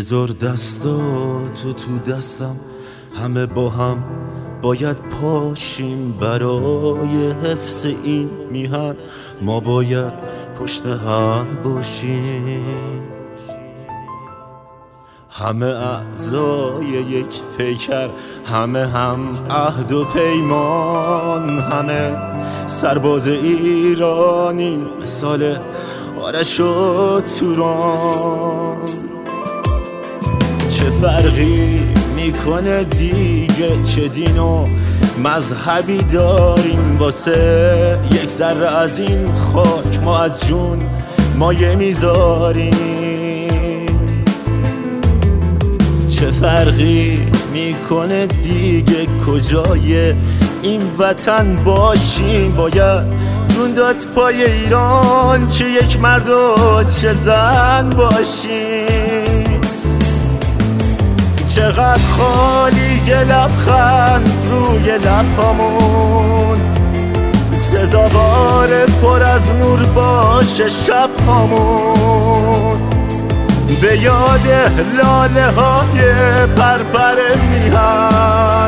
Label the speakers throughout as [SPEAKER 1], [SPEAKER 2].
[SPEAKER 1] بذار دستاتو تو دستم، همه با هم باید پاشیم برای حفظ این میهن. ما باید پشت هم باشیم، همه اعضای یک پیکر، همه هم عهد و پیمان، همه سرباز ایرانی مثال آرش و توران. چه فرقی میکنه دیگه، چه دین و مذهبی داریم، واسه یک ذره از این خاک ما از جون مایه میذاریم. چه فرقی میکنه دیگه، کجای این وطن باشیم، باید جون داد پای ایران، چه یک مرد و چه زن باشیم. چقدر خالی یه لبخند روی لبهامون، سزاوار پر از نور باشه شب هامون. به یاد لاله های پرپر میهن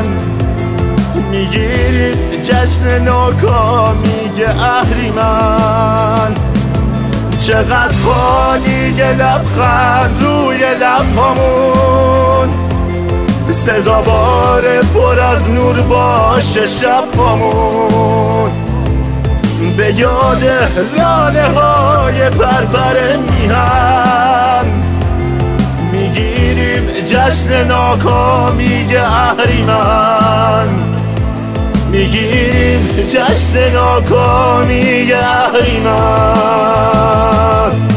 [SPEAKER 1] میگیریم جشن ناکامی اهریمن. چقدر خالی یه لبخند روی لبهامون، سزاوار پر از نور باشه شب هامون. به یاد لاله های پرپر میهن میگیریم جشن ناکامی اهریمن، میگیریم جشن ناکامی اهریمن.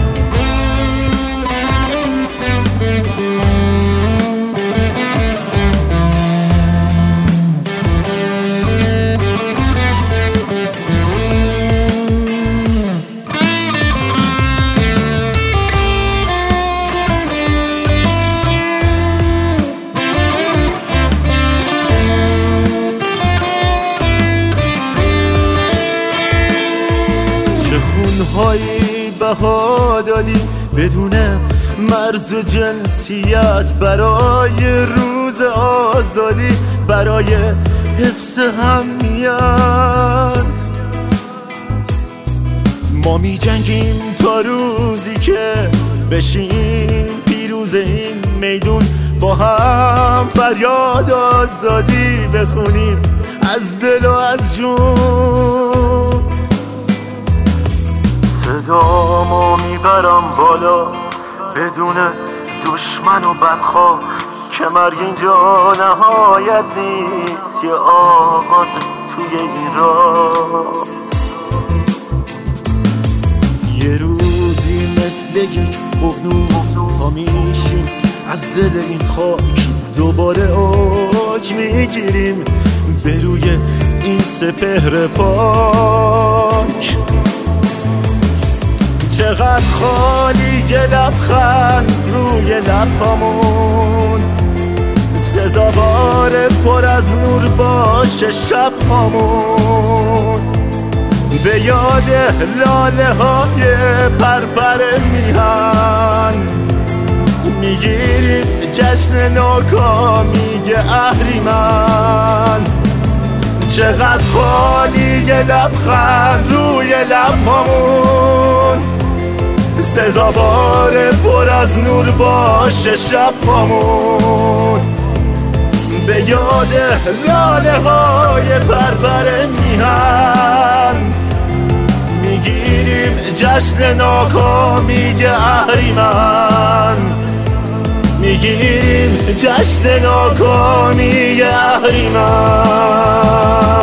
[SPEAKER 1] خونهایی بها دادی بدون مرز و جنسیت، برای روز آزادی، برای حفظ همیت. ما می جنگیم تا روزی که بشیم پیروز این میدون، با هم فریاد آزادی بخونیم از دل و از جون. صدامو میبرم بالا بدون دشمن و بدخواه، که مرگ اینجا نهایت نیست، یه آغاز توی این راه. یه روزی مثل یک ققنوس پا میشیم از دل این خاک، دوباره اوج میگیریم به روی این سپهر پاک. چقدر خالی یه لبخند روی لبهامون، سزاوار پر از نور باشه شب هامون. به یاد لاله های پرپر میهن میگیریم جشن ناکامی اهریمن. چقدر خالی یه لبخند روی لبهامون، سزاوار پر از نور باشه شب هامون. به یاد لاله های پرپر میهن میگیریم جشن ناکامی اهریمن، میگیریم جشن ناکامی اهریمن.